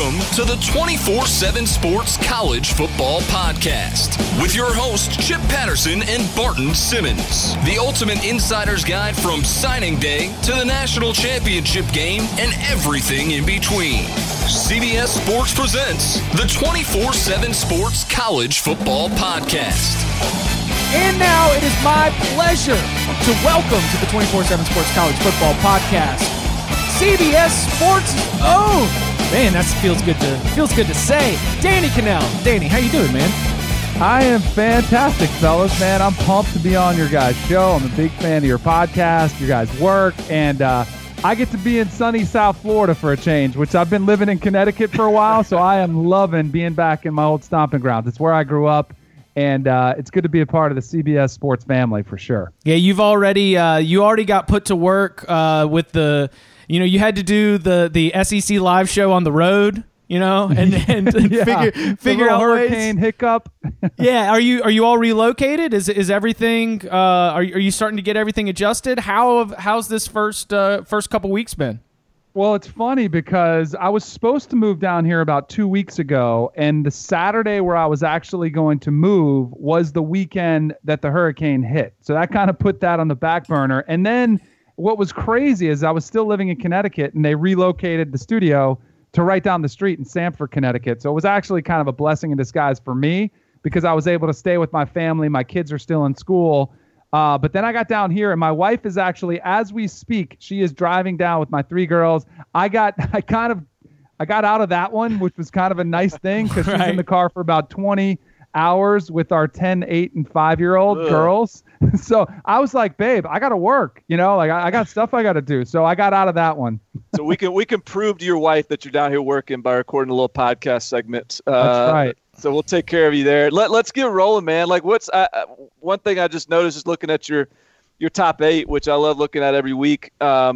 Welcome to the 24/7 Sports College Football Podcast with your hosts Chip Patterson and Barton Simmons. The ultimate insider's guide from signing day to the national championship game and everything in between. CBS Sports presents the 24/7 Sports College Football Podcast. And now it is my pleasure to welcome to the 24/7 Sports College Football Podcast, CBS Sports' own. Man, that feels good to say. Danny Cannell. Danny, how you doing, man? I am fantastic, fellas, man. I'm pumped to be on your guys' show. I'm a big fan of your podcast, your guys' work, and I get to be in sunny South Florida for a change, which I've been living in Connecticut for a while, so I am loving being back in my old stomping grounds. It's where I grew up, and it's good to be a part of the CBS Sports family for sure. Yeah, you already got put to work with the, you had to do the SEC live show on the road, and yeah, figure out hurricane ways. hiccup. Yeah, are you all relocated? Is everything? Are you starting to get everything adjusted? How's this first couple weeks been? Well, it's funny because I was supposed to move down here about 2 weeks ago, and the Saturday where I was actually going to move was the weekend that the hurricane hit. So that kind of put that on the back burner. And then what was crazy is I was still living in Connecticut, and they relocated the studio to right down the street in Stamford, Connecticut. So it was actually kind of a blessing in disguise for me because I was able to stay with my family. My kids are still in school. But then I got down here, and my wife is actually, as we speak, she is driving down with my three girls. I got out of that one, which was kind of a nice thing because she's in the car for about 20 hours with our 10, 8, and 5-year-old girls. So I was like, babe, I got to work, I got stuff I got to do. So I got out of that one. So we can prove to your wife that you're down here working by recording a little podcast segment. That's right. So we'll take care of you there. Let's get rolling, man. Like, what's one thing I just noticed is looking at your top 8, which I love looking at every week.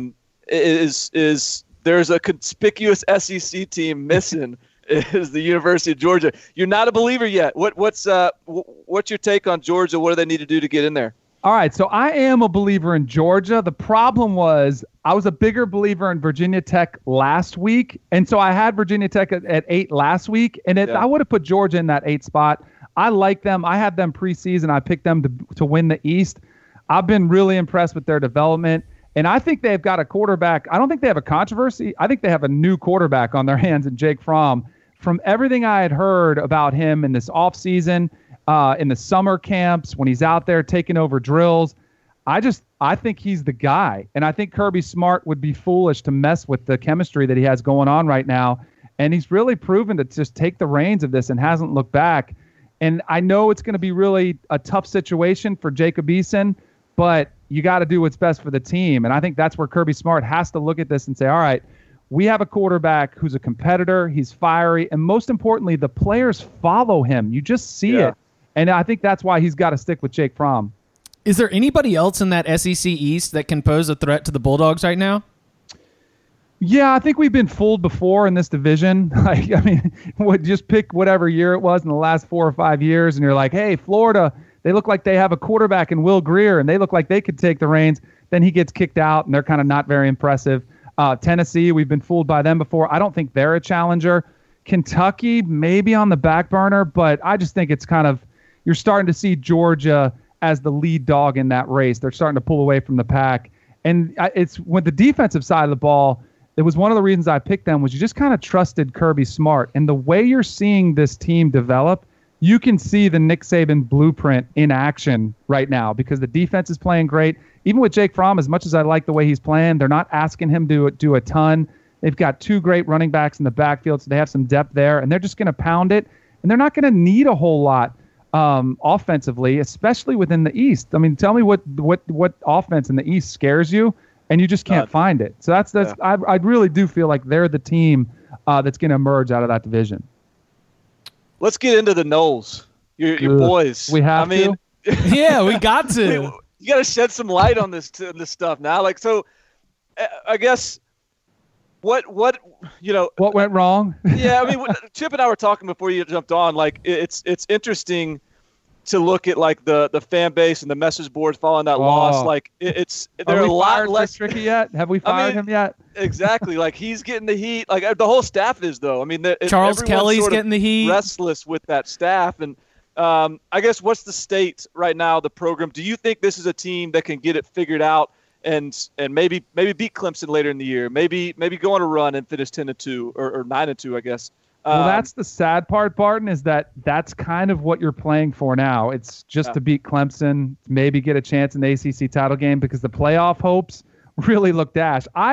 Is there's a conspicuous SEC team missing? Is the University of Georgia? You're not a believer yet. What's your take on Georgia? What do they need to do to get in there? All right, so I am a believer in Georgia. The problem was I was a bigger believer in Virginia Tech last week, and so I had Virginia Tech at 8 last week, and I would have put Georgia in that 8 spot. I like them. I had them preseason. I picked them to win the East. I've been really impressed with their development, and I think they've got a quarterback. I don't think they have a controversy. I think they have a new quarterback on their hands in Jake Fromm. From everything I had heard about him in this offseason, in the summer camps, when he's out there taking over drills, I think he's the guy. And I think Kirby Smart would be foolish to mess with the chemistry that he has going on right now. And he's really proven to just take the reins of this and hasn't looked back. And I know it's going to be really a tough situation for Jacob Eason, but you got to do what's best for the team. And I think that's where Kirby Smart has to look at this and say, all right, we have a quarterback who's a competitor, he's fiery, and most importantly, the players follow him. You just see it. And I think that's why he's got to stick with Jake Fromm. Is there anybody else in that SEC East that can pose a threat to the Bulldogs right now? Yeah, I think we've been fooled before in this division. Just pick whatever year it was in the last 4 or 5 years, and you're like, hey, Florida, they look like they have a quarterback in Will Grier, and they look like they could take the reins. Then he gets kicked out, and they're kind of not very impressive. Tennessee, we've been fooled by them before. I don't think they're a challenger. Kentucky, maybe on the back burner, but I just think it's kind of, you're starting to see Georgia as the lead dog in that race. They're starting to pull away from the pack. And it's with the defensive side of the ball, it was one of the reasons I picked them was you just kind of trusted Kirby Smart. And the way you're seeing this team develop, you can see the Nick Saban blueprint in action right now because the defense is playing great. Even with Jake Fromm, as much as I like the way he's playing, they're not asking him to do a ton. They've got 2 great running backs in the backfield, so they have some depth there, and they're just going to pound it. And they're not going to need a whole lot offensively, especially within the East. I mean, tell me what offense in the East scares you, and you just can't find it. So that's I really do feel like they're the team that's going to emerge out of that division. Let's get into the Noles, your boys. We have to? Yeah, we got to. You got to shed some light on this stuff now. Like, so, I guess what went wrong? Yeah, I mean, Chip and I were talking before you jumped on. Like, it's interesting to look at like the fan base and the message boards following that loss. Like they're a lot less tricky yet. Have we fired him yet? Exactly. Like he's getting the heat. Like the whole staff is though. I mean, Charles Kelly's getting the heat. Restless with that staff, and I guess what's the state right now of the program? Do you think this is a team that can get it figured out and maybe beat Clemson later in the year? Maybe go on a run and finish 10-2 or 9-2, I guess. Well, that's the sad part, Barton, is that's kind of what you're playing for now. It's just to beat Clemson, maybe get a chance in the ACC title game, because the playoff hopes really look dashed. I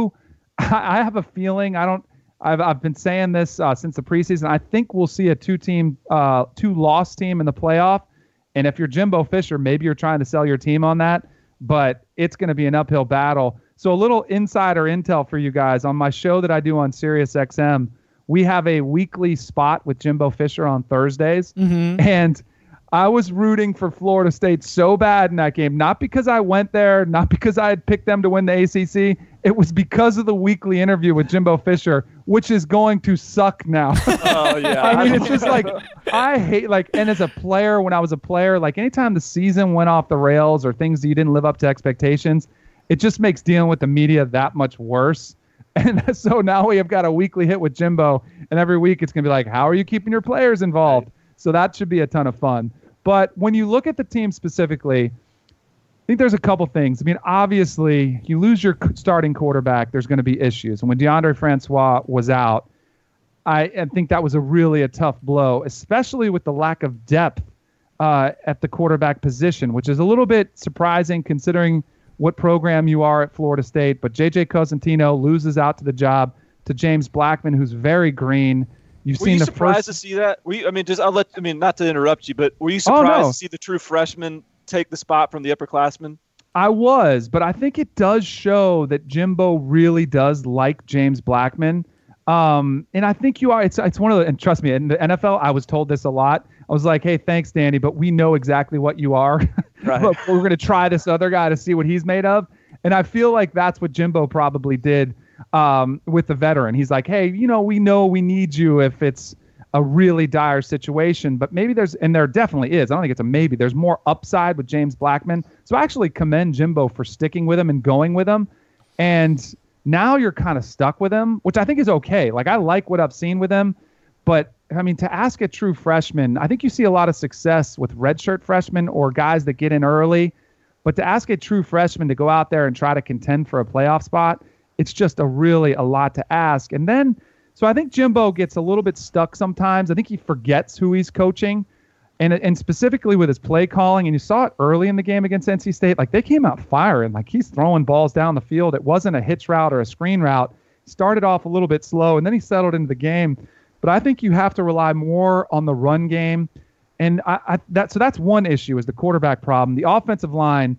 have a feeling. I've been saying this since the preseason. I think we'll see a two-loss team in the playoff. And if you're Jimbo Fisher, maybe you're trying to sell your team on that, but it's going to be an uphill battle. So a little insider intel for you guys. On my show that I do on SiriusXM, we have a weekly spot with Jimbo Fisher on Thursdays. Mm-hmm. And I was rooting for Florida State so bad in that game, not because I went there, not because I had picked them to win the ACC. It was because of the weekly interview with Jimbo Fisher, which is going to suck now. Oh, yeah. I mean, it's just like, I hate, like, and as a player, when I was a player, like anytime the season went off the rails or things that you didn't live up to expectations, it just makes dealing with the media that much worse. And so now we have got a weekly hit with Jimbo, and every week it's going to be like, how are you keeping your players involved? Right. So that should be a ton of fun. But when you look at the team specifically, I think there's a couple things. I mean, obviously, you lose your starting quarterback, there's going to be issues. And when Deondre Francois was out, I think that was a tough blow, especially with the lack of depth at the quarterback position, which is a little bit surprising considering what program you are at Florida State. But J.J. Cosentino loses out to the job to James Blackman, who's very green. Were you surprised to see that? Not to interrupt you, but were you surprised to see the true freshman take the spot from the upperclassmen? I was, but I think it does show that Jimbo really does like James Blackman. And I think you are. It's one of the, and trust me, in the NFL, I was told this a lot. I was like, hey, thanks, Danny, but we know exactly what you are. Right. But we're going to try this other guy to see what he's made of. And I feel like that's what Jimbo probably did with the veteran. He's like, hey, we know we need you if it's a really dire situation, but maybe there definitely is. I don't think it's a maybe. There's more upside with James Blackman. So I actually commend Jimbo for sticking with him and going with him. And now you're kind of stuck with him, which I think is okay. Like, I like what I've seen with him, but I mean, to ask a true freshman, I think you see a lot of success with redshirt freshmen or guys that get in early, but to ask a true freshman to go out there and try to contend for a playoff spot, it's just a lot to ask. And then, so I think Jimbo gets a little bit stuck sometimes. I think he forgets who he's coaching, and specifically with his play calling. And you saw it early in the game against NC State. Like, they came out firing. Like, he's throwing balls down the field. It wasn't a hitch route or a screen route. Started off a little bit slow, and then he settled into the game. But I think you have to rely more on the run game. And so that's one issue, is the quarterback problem. The offensive line.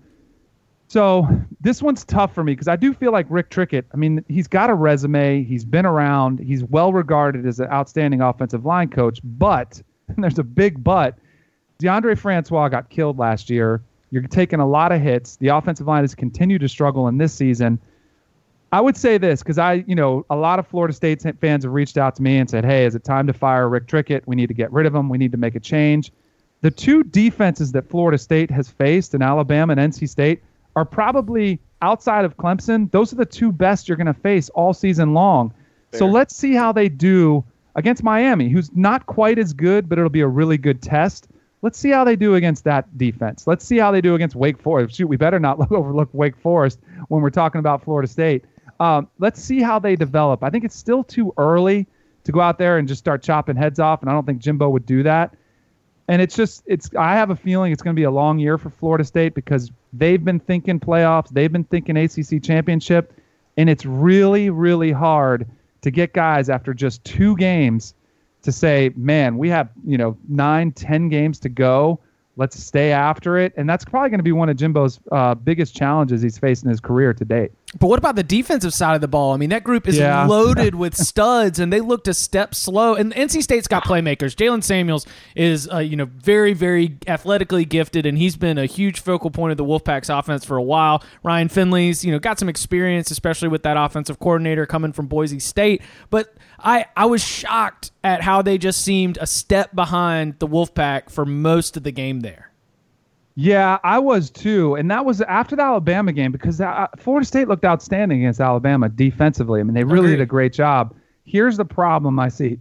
So this one's tough for me because I do feel like Rick Trickett, I mean, he's got a resume. He's been around. He's well regarded as an outstanding offensive line coach. But, and there's a big but, Deondre Francois got killed last year. You're taking a lot of hits. The offensive line has continued to struggle in this season. I would say this because a lot of Florida State fans have reached out to me and said, hey, is it time to fire Rick Trickett? We need to get rid of him. We need to make a change. The two defenses that Florida State has faced in Alabama and NC State are probably, outside of Clemson, those are the two best you're going to face all season long. Fair. So let's see how they do against Miami, who's not quite as good, but it'll be a really good test. Let's see how they do against that defense. Let's see how they do against Wake Forest. Shoot, we better not overlook Wake Forest when we're talking about Florida State. Let's see how they develop. I think it's still too early to go out there and just start chopping heads off, and I don't think Jimbo would do that. And I have a feeling it's going to be a long year for Florida State because they've been thinking playoffs, they've been thinking ACC championship, and it's really, really hard to get guys after just 2 games to say, man, we have 9-10 games to go. Let's stay after it. And that's probably going to be one of Jimbo's biggest challenges he's faced in his career to date. But what about the defensive side of the ball? I mean, that group is loaded with studs, and they looked a step slow. And NC State's got playmakers. Jalen Samuels is, very, very athletically gifted, and he's been a huge focal point of the Wolfpack's offense for a while. Ryan Finley's, got some experience, especially with that offensive coordinator coming from Boise State. But I was shocked at how they just seemed a step behind the Wolfpack for most of the game there. Yeah, I was too. And that was after the Alabama game because Florida State looked outstanding against Alabama defensively. I mean, they really did a great job. Here's the problem I see,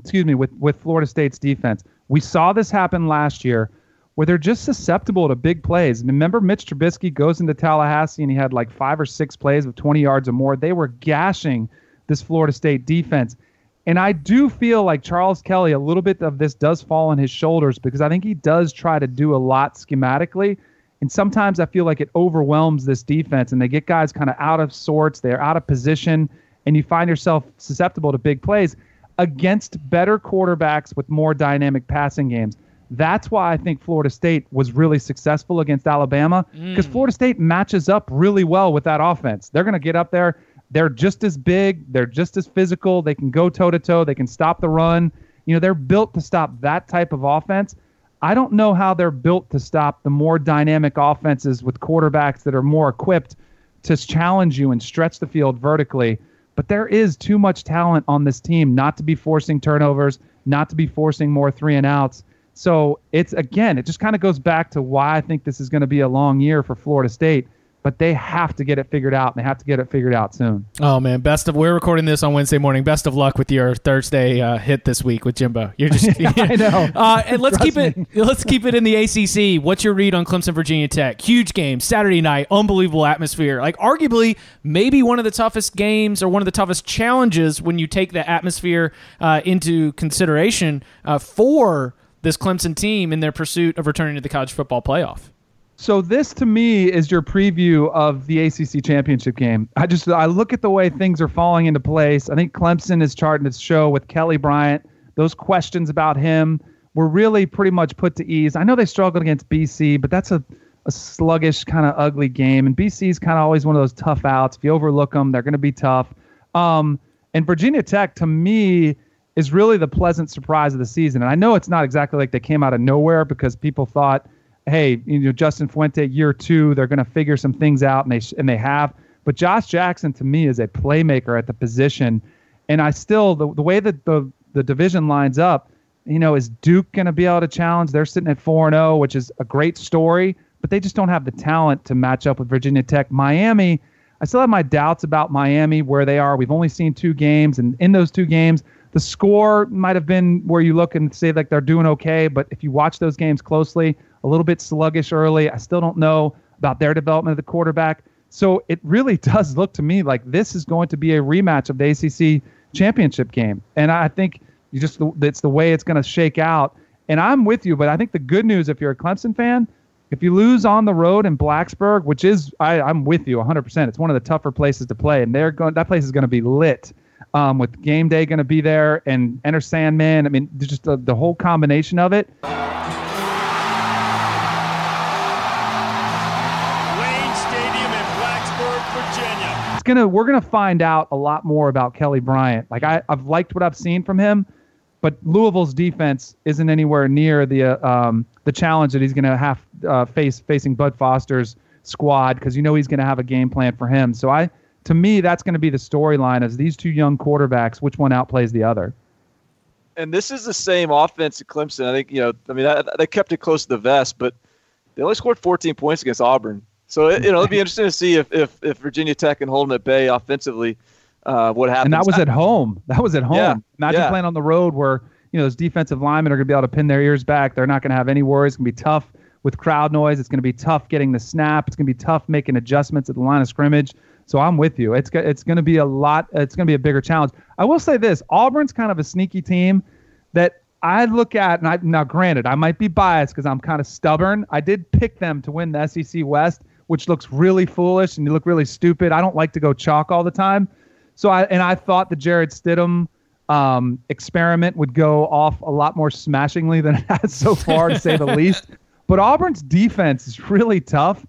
with Florida State's defense. We saw this happen last year where they're just susceptible to big plays. Remember Mitch Trubisky goes into Tallahassee and he had like 5 or 6 plays with 20 yards or more. They were gashing this Florida State defense. And I do feel like Charles Kelly, a little bit of this does fall on his shoulders because I think he does try to do a lot schematically. And sometimes I feel like it overwhelms this defense and they get guys kind of out of sorts. They're out of position and you find yourself susceptible to big plays against better quarterbacks with more dynamic passing games. That's why I think Florida State was really successful against Alabama because Florida State matches up really well with that offense. They're going to get up there. They're just as big. They're just as physical. They can go toe-to-toe. They can stop the run. They're built to stop that type of offense. I don't know how they're built to stop the more dynamic offenses with quarterbacks that are more equipped to challenge you and stretch the field vertically. But there is too much talent on this team not to be forcing turnovers, not to be forcing more 3-and-outs. So it just kind of goes back to why I think this is going to be a long year for Florida State. But they have to get it figured out, and they have to get it figured out soon. Oh, man. We're recording this on Wednesday morning. Best of luck with your Thursday hit this week with Jimbo. You're just I know. And let's keep it in the ACC. What's your read on Clemson, Virginia Tech? Huge game, Saturday night, unbelievable atmosphere. Like arguably maybe one of the toughest games or one of the toughest challenges when you take the atmosphere into consideration for this Clemson team in their pursuit of returning to the college football playoff. So this, to me, is your preview of the ACC championship game. I look at the way things are falling into place. I think Clemson is charting its show with Kelly Bryant. Those questions about him were really pretty much put to ease. I know they struggled against BC, but that's a sluggish, kind of ugly game. And BC is kind of always one of those tough outs. If you overlook them, they're going to be tough. And Virginia Tech, to me, is really the pleasant surprise of the season. And I know it's not exactly like they came out of nowhere because people thought, hey, Justin Fuente, year 2, they're going to figure some things out, and they have. But Josh Jackson, to me, is a playmaker at the position. And I still, the way that the division lines up, is Duke going to be able to challenge? They're sitting at 4-0, which is a great story, but they just don't have the talent to match up with Virginia Tech. Miami, I still have my doubts about Miami, where they are. We've only seen 2 games, and in those 2 games, the score might have been where you look and say like they're doing okay, but if you watch those games closely, a little bit sluggish early. I still don't know about their development of the quarterback. So it really does look to me like this is going to be a rematch of the ACC championship game. And I think it's the way it's going to shake out. And I'm with you, but I think the good news, if you're a Clemson fan, if you lose on the road in Blacksburg, which is, I'm with you 100%. It's one of the tougher places to play, and that place is going to be lit. With game day going to be there and Enter Sandman. I mean, just the whole combination of it. We're gonna find out a lot more about Kelly Bryant. Like I've liked what I've seen from him, but Louisville's defense isn't anywhere near the challenge that he's gonna have facing Bud Foster's squad because he's gonna have a game plan for him. So to me, that's gonna be the storyline: as these 2 young quarterbacks, which one outplays the other. And this is the same offense at Clemson. I think they kept it close to the vest, but they only scored 14 points against Auburn. So it'll be interesting to see if Virginia Tech can hold them at bay offensively. What happens? And that was at home. Yeah, Imagine playing on the road where those defensive linemen are going to be able to pin their ears back. They're not going to have any worries. It's going to be tough with crowd noise. It's going to be tough getting the snap. It's going to be tough making adjustments at the line of scrimmage. So I'm with you. It's going to be a lot. It's going to be a bigger challenge. I will say this: Auburn's kind of a sneaky team that I look at, and now granted, I might be biased because I'm kind of stubborn. I did pick them to win the SEC West, which looks really foolish and you look really stupid. I don't like to go chalk all the time. So I thought the Jared Stidham experiment would go off a lot more smashingly than it has so far, to say the least. But Auburn's defense is really tough.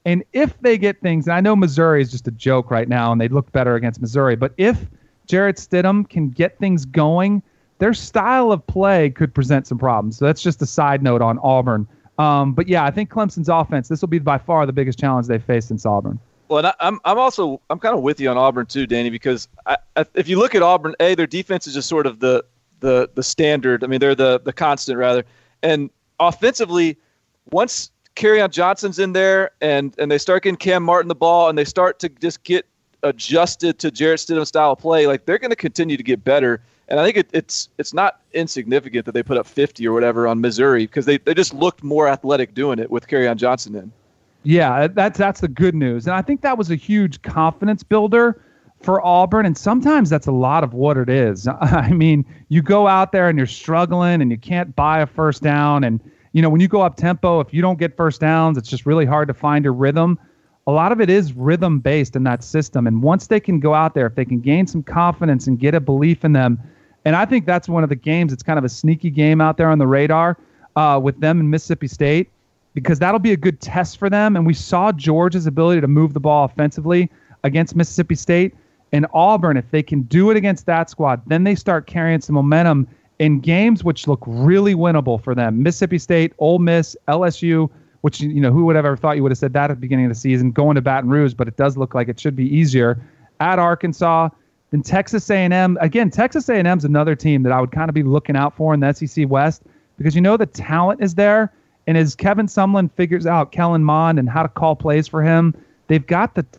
And if they get things, and I know Missouri is just a joke right now, and they look better against Missouri, but if Jarrett Stidham can get things going, their style of play could present some problems. So that's just a side note on Auburn. But yeah, I think Clemson's offense, this will be by far the biggest challenge they've faced since Auburn. Well, and I'm kind of with you on Auburn too, Danny, because if you look at Auburn, their defense is just sort of the standard. I mean, they're the constant rather. And offensively, once Kerryon Johnson's in there and they start getting Cam Martin the ball and they start to just get adjusted to Jarrett Stidham's style of play, like they're going to continue to get better. And I think it's not insignificant that they put up 50 or whatever on Missouri because they just looked more athletic doing it with Kerryon Johnson in. Yeah, that's the good news. And I think that was a huge confidence builder for Auburn, and sometimes that's a lot of what it is. I mean, you go out there and you're struggling and you can't buy a first down, and when you go up tempo, if you don't get first downs, it's just really hard to find your rhythm. A lot of it is rhythm based in that system, and once they can go out there, if they can gain some confidence and get a belief in them, and I think that's one of the games, it's kind of a sneaky game out there on the radar with them and Mississippi State, because that'll be a good test for them. And we saw Georgia's ability to move the ball offensively against Mississippi State. And Auburn, if they can do it against that squad, then they start carrying some momentum in games which look really winnable for them. Mississippi State, Ole Miss, LSU, which, who would have ever thought you would have said that at the beginning of the season, going to Baton Rouge, but it does look like it should be easier. At Arkansas, then Texas A&M. Again, Texas A&M is another team that I would kind of be looking out for in the SEC West because the talent is there. And as Kevin Sumlin figures out Kellen Mond and how to call plays for him, they've got the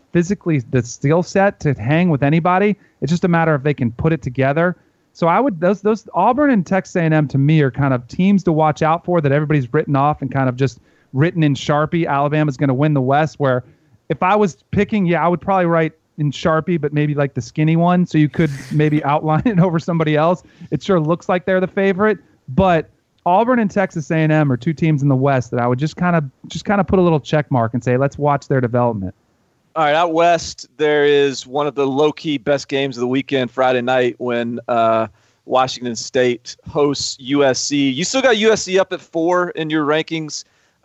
skill set to hang with anybody. It's just a matter of they can put it together. So I would those Auburn and Texas A&M to me are kind of teams to watch out for that everybody's written off and kind of just written in Sharpie. Alabama's going to win the West. Where if I was picking, I would probably write in Sharpie, but maybe like the skinny one, so you could maybe outline it over somebody else. It sure looks like they're the favorite, but Auburn and Texas A&M are two teams in the West that I would just kind of put a little check mark and say, let's watch their development. All right, out west, there is one of the low-key best games of the weekend, Friday night, when Washington State hosts USC. You still got USC up at 4 in your rankings.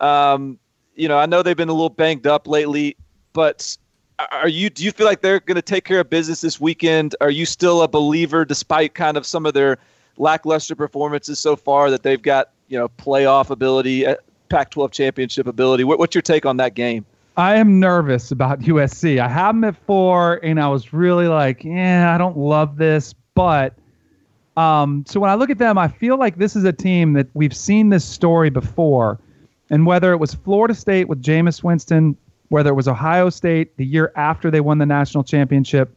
I know they've been a little banged up lately, but do you feel like they're going to take care of business this weekend? Are you still a believer, despite kind of some of their lackluster performances so far, that they've got playoff ability, Pac-12 championship ability? What's your take on that game? I am nervous about USC. I have them at 4, and I was really like, I don't love this. But so when I look at them, I feel like this is a team that we've seen this story before. And whether it was Florida State with Jameis Winston, whether it was Ohio State the year after they won the national championship,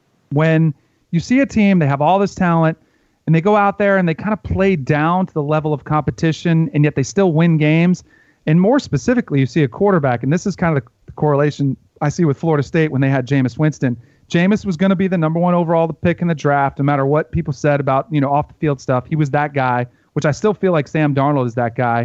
when you see a team, they have all this talent, and they go out there and they kind of play down to the level of competition, and yet they still win games. And more specifically, you see a quarterback, and this is kind of the correlation I see with Florida State when they had Jameis Winston. Jameis was going to be the number 1 overall pick in the draft, no matter what people said about off the field stuff. He was that guy, which I still feel like Sam Darnold is that guy.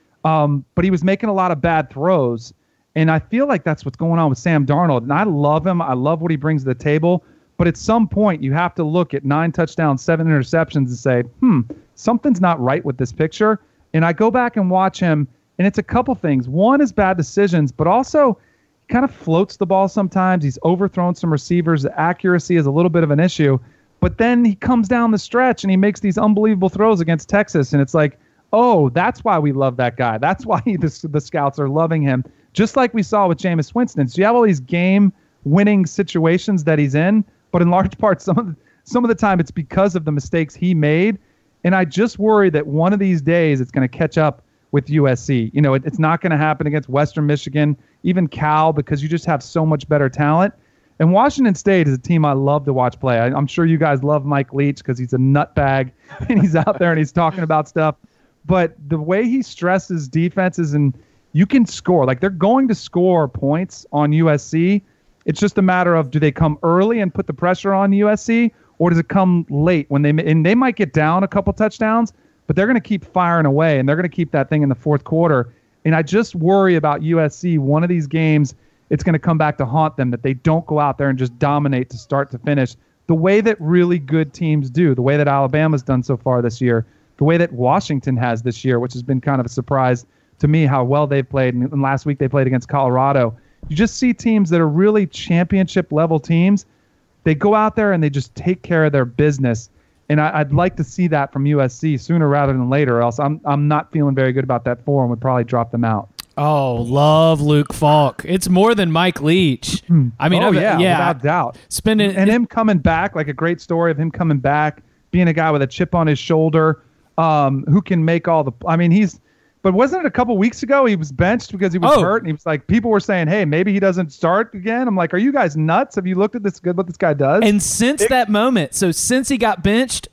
But he was making a lot of bad throws, and I feel like that's what's going on with Sam Darnold. And I love him. I love what he brings to the table. But at some point, you have to look at 9 touchdowns, 7 interceptions and say, something's not right with this picture. And I go back and watch him, and it's a couple things. One is bad decisions, but also he kind of floats the ball sometimes. He's overthrown some receivers. The accuracy is a little bit of an issue. But then he comes down the stretch, and he makes these unbelievable throws against Texas. And it's like, oh, that's why we love that guy. That's why the scouts are loving him, just like we saw with Jameis Winston. So you have all these game-winning situations that he's in, but in large part, some of the time it's because of the mistakes he made. And I just worry that one of these days it's going to catch up with USC. It's not going to happen against Western Michigan, even Cal, because you just have so much better talent. And Washington State is a team I love to watch play. I'm sure you guys love Mike Leach because he's a nutbag and he's out there and he's talking about stuff. But the way he stresses defenses, and you can score. Like, they're going to score points on USC. It's just a matter of, do they come early and put the pressure on USC, or does it come late when they might get down a couple touchdowns, but they're going to keep firing away, and they're going to keep that thing in the fourth quarter. And I just worry about USC. One of these games, it's going to come back to haunt them, that they don't go out there and just dominate to start to finish the way that really good teams do, the way that Alabama's done so far this year, the way that Washington has this year, which has been kind of a surprise to me how well they've played. And last week they played against Colorado. you just see teams that are really championship level teams. They go out there and they just take care of their business. And I'd like to see that from USC sooner rather than later, or else I'm not feeling very good about that 4 and would probably drop them out. Oh, love Luke Falk. It's more than Mike Leach. I mean, without doubt. Him coming back, like a great story of him coming back, being a guy with a chip on his shoulder, who can make all the. I mean, but wasn't it a couple weeks ago he was benched because he was hurt, and he was like, people were saying, hey, maybe he doesn't start again. I'm like, are you guys nuts? Have you looked at what this guy does? And since that moment, so since he got benched,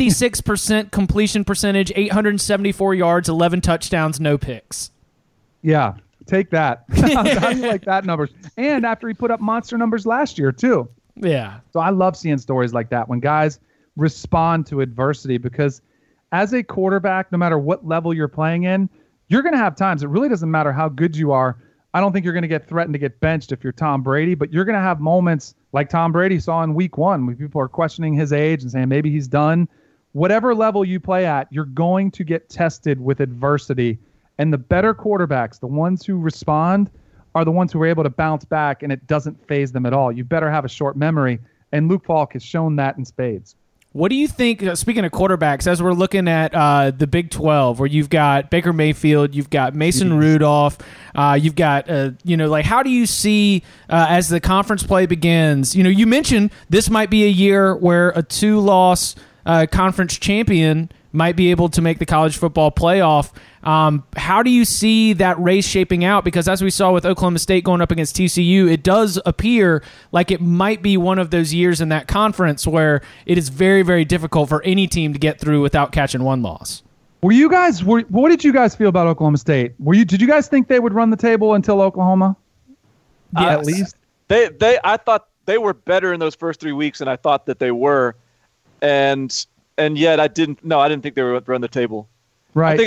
76% completion percentage, 874 yards, 11 touchdowns, no picks. Yeah, take that. How do you like that numbers? And after he put up monster numbers last year, too. Yeah. So I love seeing stories like that when guys respond to adversity, because as a quarterback, no matter what level you're playing in, you're going to have times. It really doesn't matter how good you are. I don't think you're going to get threatened to get benched if you're Tom Brady, but you're going to have moments like Tom Brady saw in week 1 when people are questioning his age and saying maybe he's done. Whatever level you play at, you're going to get tested with adversity. And the better quarterbacks, the ones who respond, are the ones who are able to bounce back, and it doesn't faze them at all. You better have a short memory, and Luke Falk has shown that in spades. What do you think, speaking of quarterbacks, as we're looking at the Big 12, where you've got Baker Mayfield, you've got Mason Rudolph, you've got, how do you see as the conference play begins? You mentioned this might be a year where a 2-loss conference champion might be able to make the college football playoff. How do you see that race shaping out? Because as we saw with Oklahoma State going up against TCU, it does appear like it might be one of those years in that conference where it is very, very difficult for any team to get through without catching one loss. What did you guys feel about Oklahoma State? Did you guys think they would run the table until Oklahoma? Yeah, at least I thought they were better in those first 3 weeks than I thought that they were, and yet I didn't think they would run the table. Right.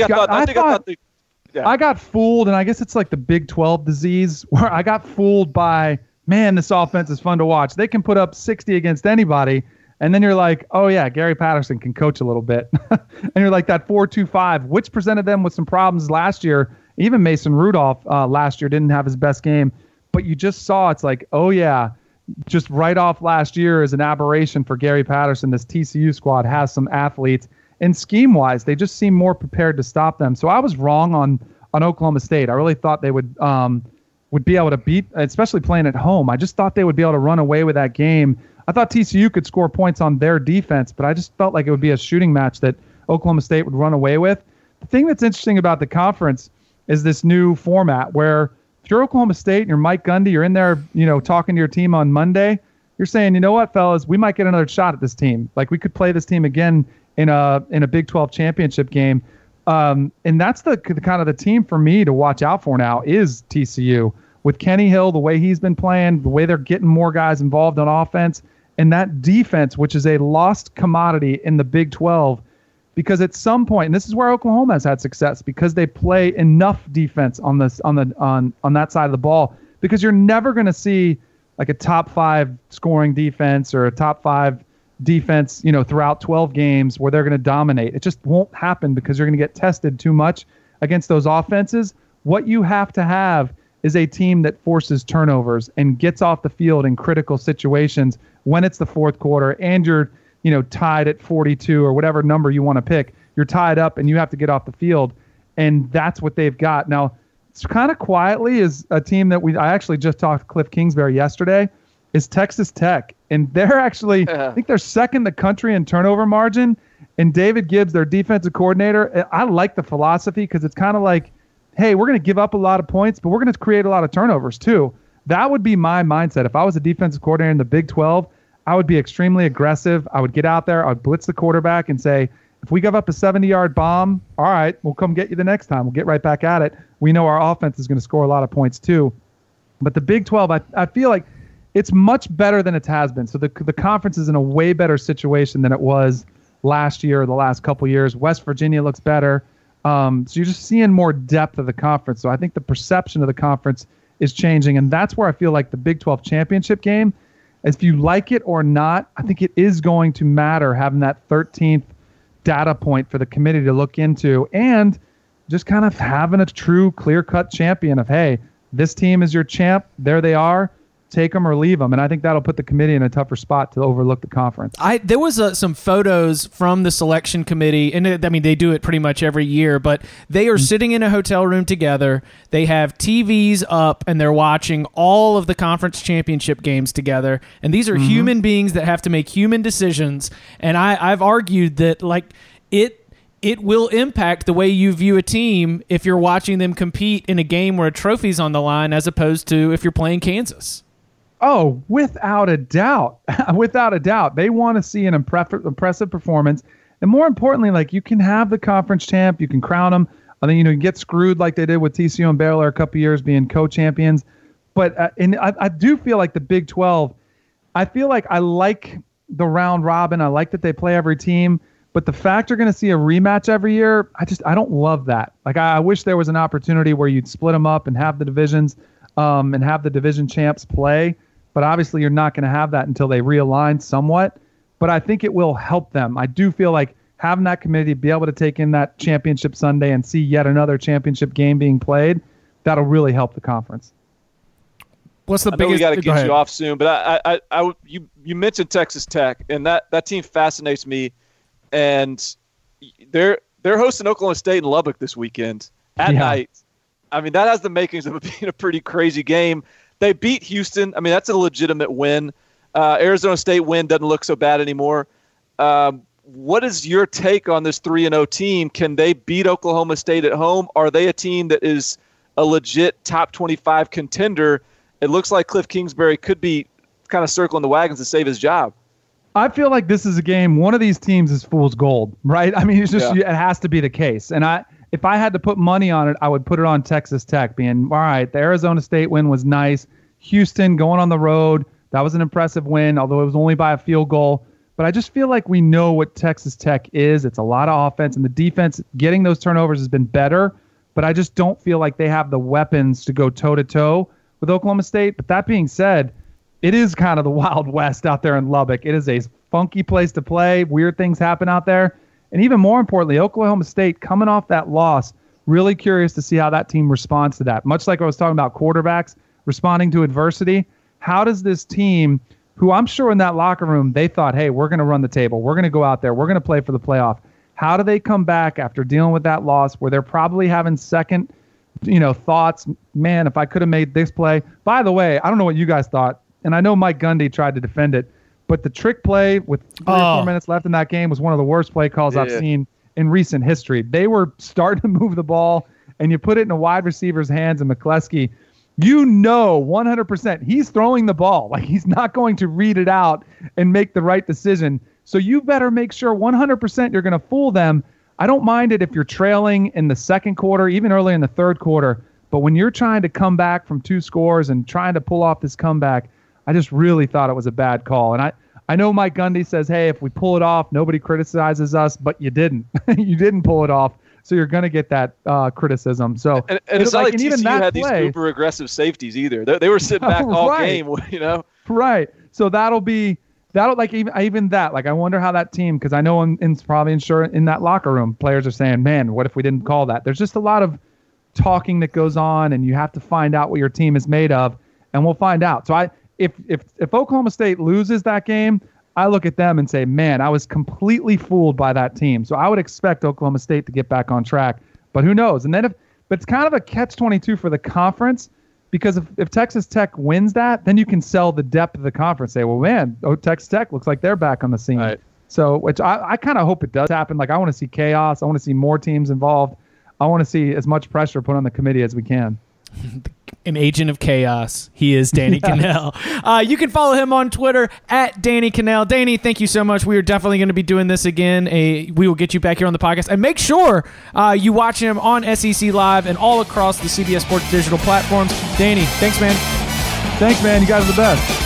I got fooled, and I guess it's like the Big 12 disease, where I got fooled by, man, this offense is fun to watch. They can put up 60 against anybody, and then you're like, oh, yeah, Gary Patterson can coach a little bit. And you're like that 4-2-5, which presented them with some problems last year. Even Mason Rudolph last year didn't have his best game. But you just saw it's like, oh, yeah, just right off last year is an aberration for Gary Patterson. This TCU squad has some athletes. And scheme-wise, they just seem more prepared to stop them. So I was wrong on Oklahoma State. I really thought they would be able to beat, especially playing at home. I just thought they would be able to run away with that game. I thought TCU could score points on their defense, but I just felt like it would be a shooting match that Oklahoma State would run away with. The thing that's interesting about the conference is this new format where if you're Oklahoma State and you're Mike Gundy, you're in there, talking to your team on Monday, you're saying, you know what, fellas, we might get another shot at this team. Like, we could play this team again in a Big 12 championship game. And that's the kind of the team for me to watch out for now is TCU. With Kenny Hill, the way he's been playing, the way they're getting more guys involved on offense, and that defense, which is a lost commodity in the Big 12, because at some point, and this is where Oklahoma has had success, because they play enough defense on that side of the ball, because you're never going to see like a top 5 scoring defense or a top 5 defense, throughout 12 games where they're going to dominate. It just won't happen because you're going to get tested too much against those offenses. What you have to have is a team that forces turnovers and gets off the field in critical situations when it's the fourth quarter and you're, tied at 42 or whatever number you want to pick. You're tied up and you have to get off the field, and that's what they've got. Now, it's kind of quietly is a team that I actually just talked to Cliff Kingsbury yesterday, is Texas Tech. And they're actually, I think they're second in the country in turnover margin. And David Gibbs, their defensive coordinator, I like the philosophy because it's kind of like, hey, we're going to give up a lot of points, but we're going to create a lot of turnovers too. That would be my mindset. If I was a defensive coordinator in the Big 12, I would be extremely aggressive. I would get out there. I would blitz the quarterback and say, if we give up a 70-yard bomb, all right, we'll come get you the next time. We'll get right back at it. We know our offense is going to score a lot of points too. But the Big 12, I feel like it's much better than it has been. So the conference is in a way better situation than it was last year or the last couple years. West Virginia looks better. So you're just seeing more depth of the conference. So I think the perception of the conference is changing. And that's where I feel like the Big 12 championship game, if you like it or not, I think it is going to matter having that 13th data point for the committee to look into and just kind of having a true clear-cut champion of, hey, this team is your champ. There they are. Take them or leave them. And I think that'll put the committee in a tougher spot to overlook the conference. There was some photos from the selection committee, and they do it pretty much every year, but they are sitting in a hotel room together. They have TVs up, and they're watching all of the conference championship games together. And these are human beings that have to make human decisions. And I've argued that it will impact the way you view a team if you're watching them compete in a game where a trophy's on the line as opposed to if you're playing Kansas. Oh, without a doubt. Without a doubt. They want to see an impressive performance. And more importantly, like, you can have the conference champ, you can crown them. I think, you get screwed like they did with TCU and Baylor a couple years being co-champions. But and I do feel like the Big 12, I feel like I like the round robin. I like that they play every team. But the fact you're going to see a rematch every year, I don't love that. Like, I wish there was an opportunity where you'd split them up and have the divisions and have the division champs play. But obviously you're not going to have that until they realign somewhat. But I think it will help them. I do feel like having that committee be able to take in that championship Sunday and see yet another championship game being played, that'll really help the conference. What's the I biggest? We got to get you off soon, but you mentioned Texas Tech, and that team fascinates me. And they're hosting Oklahoma State in Lubbock this weekend at night. I mean, that has the makings of it being a pretty crazy game. They beat Houston. I mean, that's a legitimate win. Arizona State win doesn't look so bad anymore. What is your take on this 3-0 team? Can they beat Oklahoma State at home? Are they a team that is a legit top 25 contender? It looks like Cliff Kingsbury could be kind of circling the wagons to save his job. I feel like this is a game. One of these teams is fool's gold, right? I mean, it has to be the case. And if I had to put money on it, I would put it on Texas Tech being, all right, the Arizona State win was nice. Houston going on the road, that was an impressive win, although it was only by a field goal. But I just feel like we know what Texas Tech is. It's a lot of offense, and the defense, getting those turnovers has been better. But I just don't feel like they have the weapons to go toe-to-toe with Oklahoma State. But that being said, it is kind of the Wild West out there in Lubbock. It is a funky place to play. Weird things happen out there. And even more importantly, Oklahoma State coming off that loss, really curious to see how that team responds to that. Much like I was talking about quarterbacks responding to adversity, how does this team, who I'm sure in that locker room, they thought, hey, we're going to run the table. We're going to go out there. We're going to play for the playoff. How do they come back after dealing with that loss where they're probably having second, thoughts? Man, if I could have made this play. By the way, I don't know what you guys thought, and I know Mike Gundy tried to defend it, but the trick play with 3 or 4 minutes left in that game was one of the worst play calls I've seen in recent history. They were starting to move the ball, and you put it in a wide receiver's hands, and McCleskey, 100% he's throwing the ball. Like, he's not going to read it out and make the right decision. So you better make sure 100% you're going to fool them. I don't mind it if you're trailing in the second quarter, even early in the third quarter. But when you're trying to come back from 2 scores and trying to pull off this comeback, I just really thought it was a bad call. And I know Mike Gundy says, hey, if we pull it off, nobody criticizes us, but you didn't. You didn't pull it off. So you're going to get that criticism. So and it's not like TCU had these super aggressive safeties either. They were sitting back all game, Right. So that'll like even that. Like, I wonder how that team, because I know probably in that locker room, players are saying, man, what if we didn't call that? There's just a lot of talking that goes on, and you have to find out what your team is made of, and we'll find out. So if Oklahoma State loses that game, I look at them and say, man, I was completely fooled by that team. So I would expect Oklahoma State to get back on track. But who knows? And then but it's kind of a catch-22 for the conference, because if Texas Tech wins that, then you can sell the depth of the conference. Say, well, man, Texas Tech looks like they're back on the scene. Right. So, which I kind of hope it does happen. Like, I want to see chaos. I want to see more teams involved. I want to see as much pressure put on the committee as we can. An agent of chaos. He is Danny Kanell. You can follow him on Twitter at Danny Kanell. Danny, thank you so much. We are definitely going to be doing this again. We will get you back here on the podcast. And make sure you watch him on SEC Live and all across the CBS Sports digital platforms. Danny, thanks, man. Thanks, man. You guys are the best.